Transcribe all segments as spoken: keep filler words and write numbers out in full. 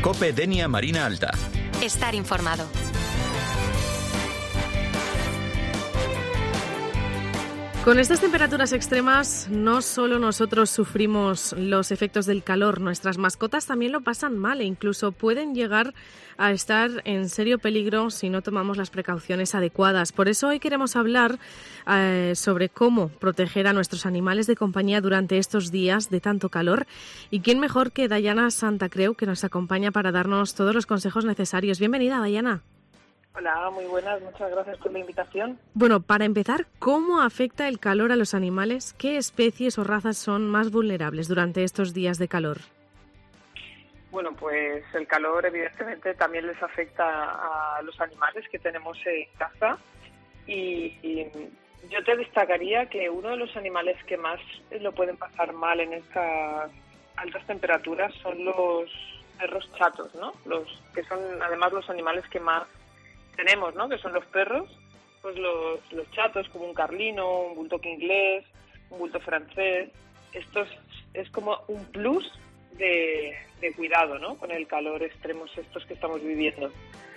COPE Denia Marina Alta. Estar informado. Con estas temperaturas extremas, no solo nosotros sufrimos los efectos del calor, nuestras mascotas también lo pasan mal e incluso pueden llegar a estar en serio peligro si no tomamos las precauciones adecuadas. Por eso hoy queremos hablar eh, sobre cómo proteger a nuestros animales de compañía durante estos días de tanto calor. Y quién mejor que Dayana Santacreu, que nos acompaña para darnos todos los consejos necesarios. Bienvenida, Dayana. Hola, muy buenas, muchas gracias por la invitación. Bueno, para empezar, ¿cómo afecta el calor a los animales? ¿Qué especies o razas son más vulnerables durante estos días de calor? Bueno, pues el calor evidentemente también les afecta a los animales que tenemos en casa y, y yo te destacaría que uno de los animales que más lo pueden pasar mal en estas altas temperaturas son los perros chatos, ¿no? Los que son además los animales que más tenemos, ¿no? Que son los perros, pues los, los chatos, como un carlino, un bulldog inglés, un bulldog francés. Esto es, es como un plus de, de cuidado, ¿no? Con el calor extremos estos que estamos viviendo.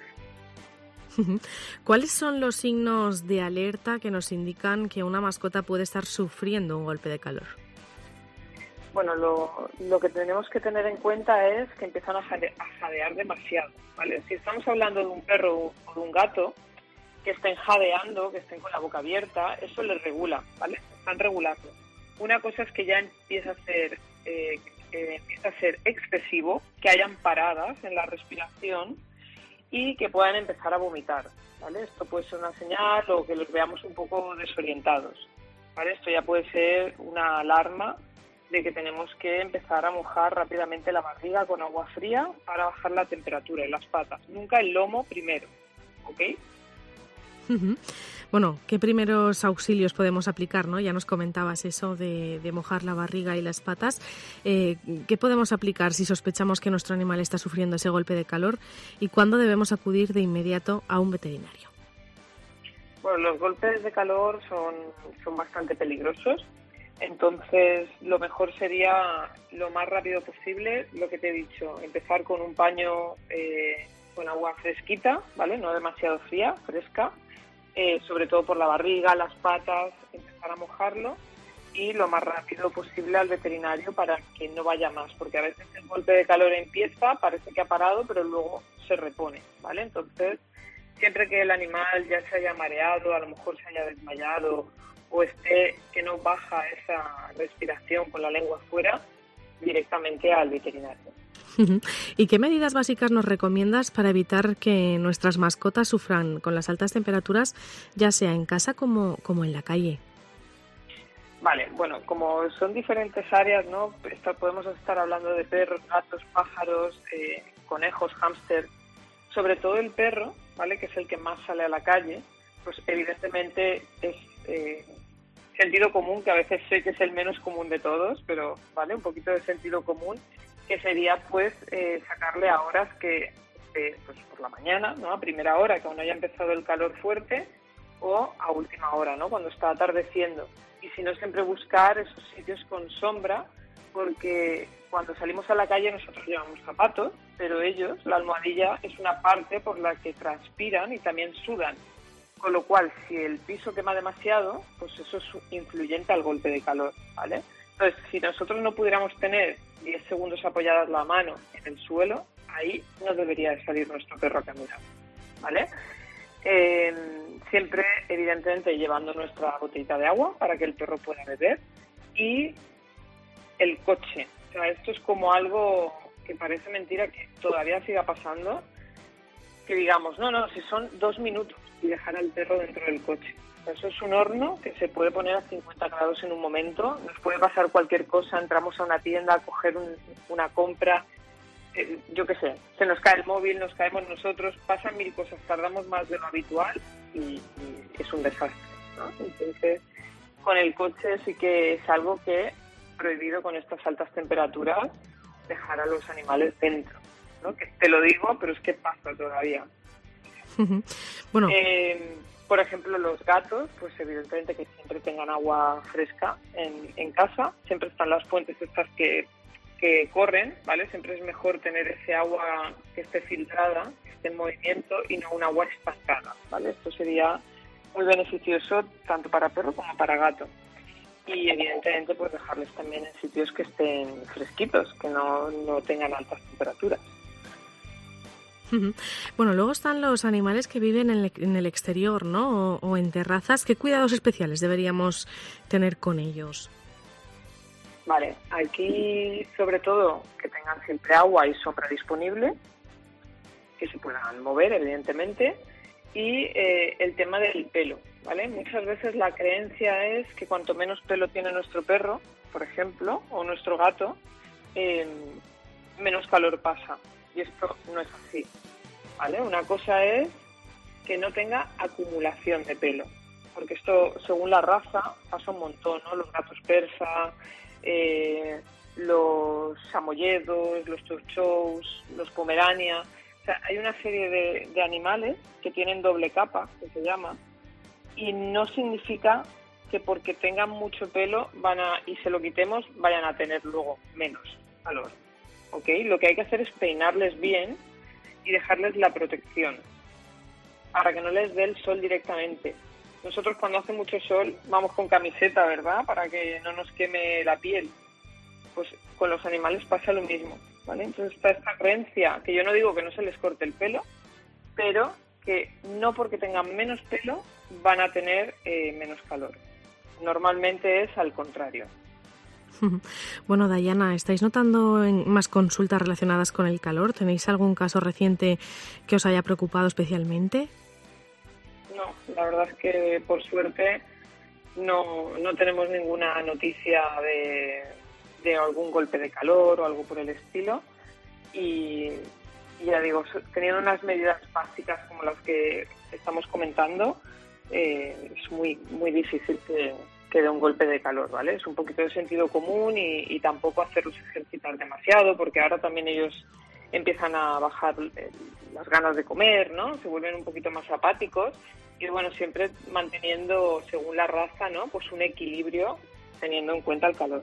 ¿Cuáles son los signos de alerta que nos indican que una mascota puede estar sufriendo un golpe de calor? Bueno, lo, lo que tenemos que tener en cuenta es que empiezan a, jade, a jadear demasiado, ¿vale? Si estamos hablando de un perro o de un gato que estén jadeando, que estén con la boca abierta, eso les regula, ¿vale? Están regulando. Una cosa es que ya empieza a ser, eh, eh, empieza a ser excesivo, que hayan paradas en la respiración y que puedan empezar a vomitar, ¿vale? Esto puede ser una señal o que los veamos un poco desorientados, ¿vale? Esto ya puede ser una alarma de que tenemos que empezar a mojar rápidamente la barriga con agua fría para bajar la temperatura y las patas. Nunca el lomo primero, ¿ok? Uh-huh. Bueno, ¿qué primeros auxilios podemos aplicar, no? Ya nos comentabas eso de, de mojar la barriga y las patas. Eh, ¿Qué podemos aplicar si sospechamos que nuestro animal está sufriendo ese golpe de calor? ¿Y cuándo debemos acudir de inmediato a un veterinario? Bueno, los golpes de calor son, son bastante peligrosos. Entonces, lo mejor sería lo más rápido posible, lo que te he dicho, empezar con un paño eh, con agua fresquita, ¿vale? No demasiado fría, fresca, eh, sobre todo por la barriga, las patas, empezar a mojarlo y lo más rápido posible al veterinario para que no vaya más, porque a veces el golpe de calor empieza, parece que ha parado, pero luego se repone, ¿vale? Entonces, siempre que el animal ya se haya mareado, a lo mejor se haya desmayado, o esté que no baja esa respiración con la lengua afuera, directamente al veterinario. ¿Y qué medidas básicas nos recomiendas para evitar que nuestras mascotas sufran con las altas temperaturas, ya sea en casa como, como en la calle? Vale, bueno, como son diferentes áreas, ¿no? Esto, podemos estar hablando de perros, gatos, pájaros, eh, conejos, hámster. Sobre todo el perro, ¿vale? Que es el que más sale a la calle, pues evidentemente es eh, sentido común, que a veces sé que es el menos común de todos, pero vale, un poquito de sentido común, que sería pues eh, sacarle a horas que eh, pues por la mañana, ¿no? A primera hora, que aún haya empezado el calor fuerte, o a última hora, ¿no? Cuando está atardeciendo. Y si no, siempre buscar esos sitios con sombra, porque cuando salimos a la calle nosotros llevamos zapatos, pero ellos, la almohadilla es una parte por la que transpiran y también sudan. Con lo cual, si el piso quema demasiado, pues eso es influyente al golpe de calor, ¿vale? Entonces, si nosotros no pudiéramos tener diez segundos apoyadas la mano en el suelo, ahí no debería de salir nuestro perro a caminar, ¿vale? Eh, siempre, evidentemente, llevando nuestra botellita de agua para que el perro pueda beber y el coche. O sea, esto es como algo que parece mentira que todavía siga pasando, que digamos, no, no, si son dos minutos y dejar al perro dentro del coche. Eso es un horno que se puede poner a cincuenta grados en un momento, nos puede pasar cualquier cosa, entramos a una tienda a coger un, una compra, eh, yo qué sé, se nos cae el móvil, nos caemos nosotros, pasan mil cosas, tardamos más de lo habitual y, y es un desastre, ¿no? Entonces, con el coche sí que es algo que prohibido con estas altas temperaturas dejar a los animales dentro, ¿no? Que te lo digo, pero es que pasa todavía. Bueno, eh, por ejemplo, los gatos, pues evidentemente que siempre tengan agua fresca en, en casa. Siempre están las fuentes estas que que corren, ¿vale? Siempre es mejor tener ese agua que esté filtrada, que esté en movimiento y no un agua estancada, ¿vale? Esto sería muy beneficioso tanto para perro como para gato. Y evidentemente pues dejarles también en sitios que estén fresquitos, que no, no tengan altas temperaturas. Bueno, luego están los animales que viven en el, en el exterior, ¿no? O, o en terrazas. ¿Qué cuidados especiales deberíamos tener con ellos? Vale, aquí sobre todo que tengan siempre agua y sombra disponible, que se puedan mover evidentemente, y eh, el tema del pelo, ¿vale? Muchas veces la creencia es que cuanto menos pelo tiene nuestro perro, por ejemplo, o nuestro gato, eh, menos calor pasa. Y esto no es así, ¿vale? Una cosa es que no tenga acumulación de pelo, porque esto, según la raza, pasa un montón, ¿no? Los gatos persa, eh, los samoyedos, los chow-chows, los pomerania. O sea, hay una serie de, de animales que tienen doble capa, que se llama, y no significa que porque tengan mucho pelo van a y se lo quitemos vayan a tener luego menos calor. ¿Ok? Lo que hay que hacer es peinarles bien y dejarles la protección para que no les dé el sol directamente. Nosotros cuando hace mucho sol vamos con camiseta, ¿verdad? Para que no nos queme la piel. Pues con los animales pasa lo mismo, ¿vale? Entonces está esta creencia, que yo no digo que no se les corte el pelo, pero que no porque tengan menos pelo van a tener eh, menos calor. Normalmente es al contrario. Bueno, Dayana, ¿estáis notando en más consultas relacionadas con el calor? ¿Tenéis algún caso reciente que os haya preocupado especialmente? No, la verdad es que por suerte no, no tenemos ninguna noticia de, de algún golpe de calor o algo por el estilo. Y, y ya digo, teniendo unas medidas básicas como las que estamos comentando, eh, es muy, muy difícil que... que dé un golpe de calor, ¿vale? Es un poquito de sentido común y, y tampoco hacerlos ejercitar demasiado, porque ahora también ellos empiezan a bajar eh, las ganas de comer, ¿no? Se vuelven un poquito más apáticos y, bueno, siempre manteniendo, según la raza, ¿no? Pues un equilibrio teniendo en cuenta el calor.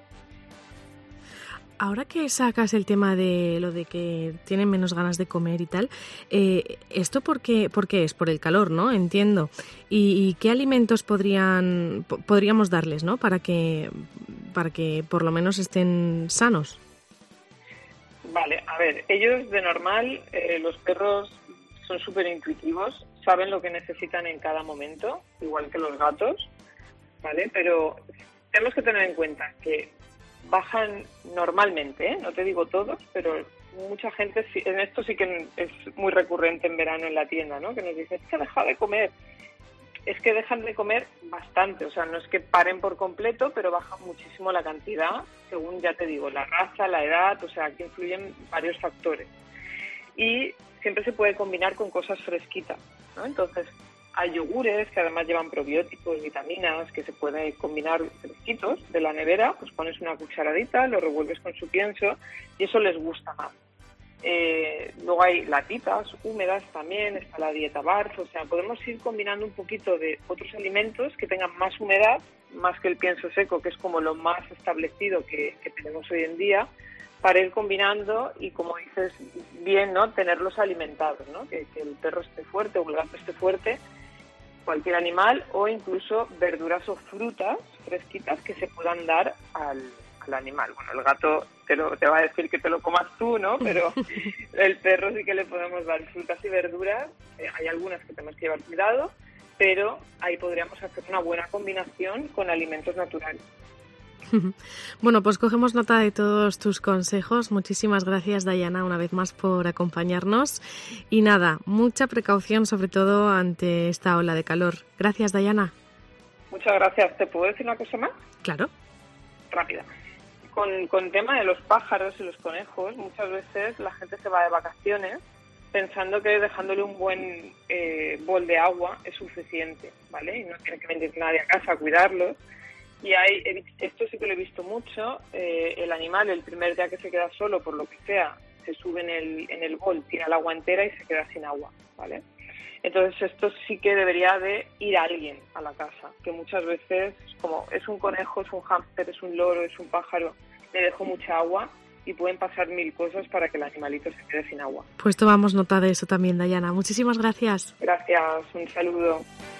Ahora que sacas el tema de lo de que tienen menos ganas de comer y tal, eh, ¿esto por qué, por qué es? Por el calor, ¿no? Entiendo. ¿Y, y qué alimentos podrían podríamos darles, ¿no? Para que, para que por lo menos estén sanos. Vale, a ver, ellos de normal, eh, los perros son súper intuitivos, saben lo que necesitan en cada momento, igual que los gatos, ¿vale? Pero tenemos que tener en cuenta que bajan normalmente, ¿eh? No te digo todos, pero mucha gente, en esto sí que es muy recurrente en verano en la tienda, ¿no? Que nos dice, es que deja de comer. Es que dejan de comer bastante, o sea, no es que paren por completo, pero bajan muchísimo la cantidad, según ya te digo, la raza, la edad, o sea, aquí influyen varios factores. Y siempre se puede combinar con cosas fresquitas, ¿no? Entonces, hay yogures que además llevan probióticos, vitaminas, que se pueden combinar fresquitos de la nevera, pues pones una cucharadita, lo revuelves con su pienso y eso les gusta más. Eh, luego hay latitas húmedas también, está la dieta Barf, o sea, podemos ir combinando un poquito de otros alimentos que tengan más humedad, más que el pienso seco, que es como lo más establecido que, que tenemos hoy en día, para ir combinando y, como dices bien, ¿no? Tenerlos alimentados, ¿no? Que, que el perro esté fuerte o el gato esté fuerte, cualquier animal, o incluso verduras o frutas fresquitas que se puedan dar al, al animal. Bueno, el gato te, lo, te va a decir que te lo comas tú, ¿no? Pero el perro sí que le podemos dar frutas y verduras. Eh, hay algunas que tenemos que llevar cuidado, pero ahí podríamos hacer una buena combinación con alimentos naturales. Bueno, pues cogemos nota de todos tus consejos. Muchísimas gracias, Dayana, una vez más por acompañarnos. Y nada, mucha precaución, sobre todo ante esta ola de calor. Gracias, Dayana. Muchas gracias. ¿Te puedo decir una cosa más? Claro. Rápida. Con, con el tema de los pájaros y los conejos, muchas veces la gente se va de vacaciones pensando que dejándole un buen eh, bol de agua es suficiente, ¿vale? Y no tiene que venir nadie a casa a cuidarlos. Y hay, esto sí que lo he visto mucho, eh, el animal el primer día que se queda solo, por lo que sea, se sube en el, en el bol, tira el agua entera y se queda sin agua, ¿vale? Entonces esto sí que debería de ir alguien a la casa, que muchas veces, como es un conejo, es un hámster, es un loro, es un pájaro, le dejo mucha agua, y pueden pasar mil cosas para que el animalito se quede sin agua. Pues tomamos nota de eso también, Dayana. Muchísimas gracias. Gracias, un saludo.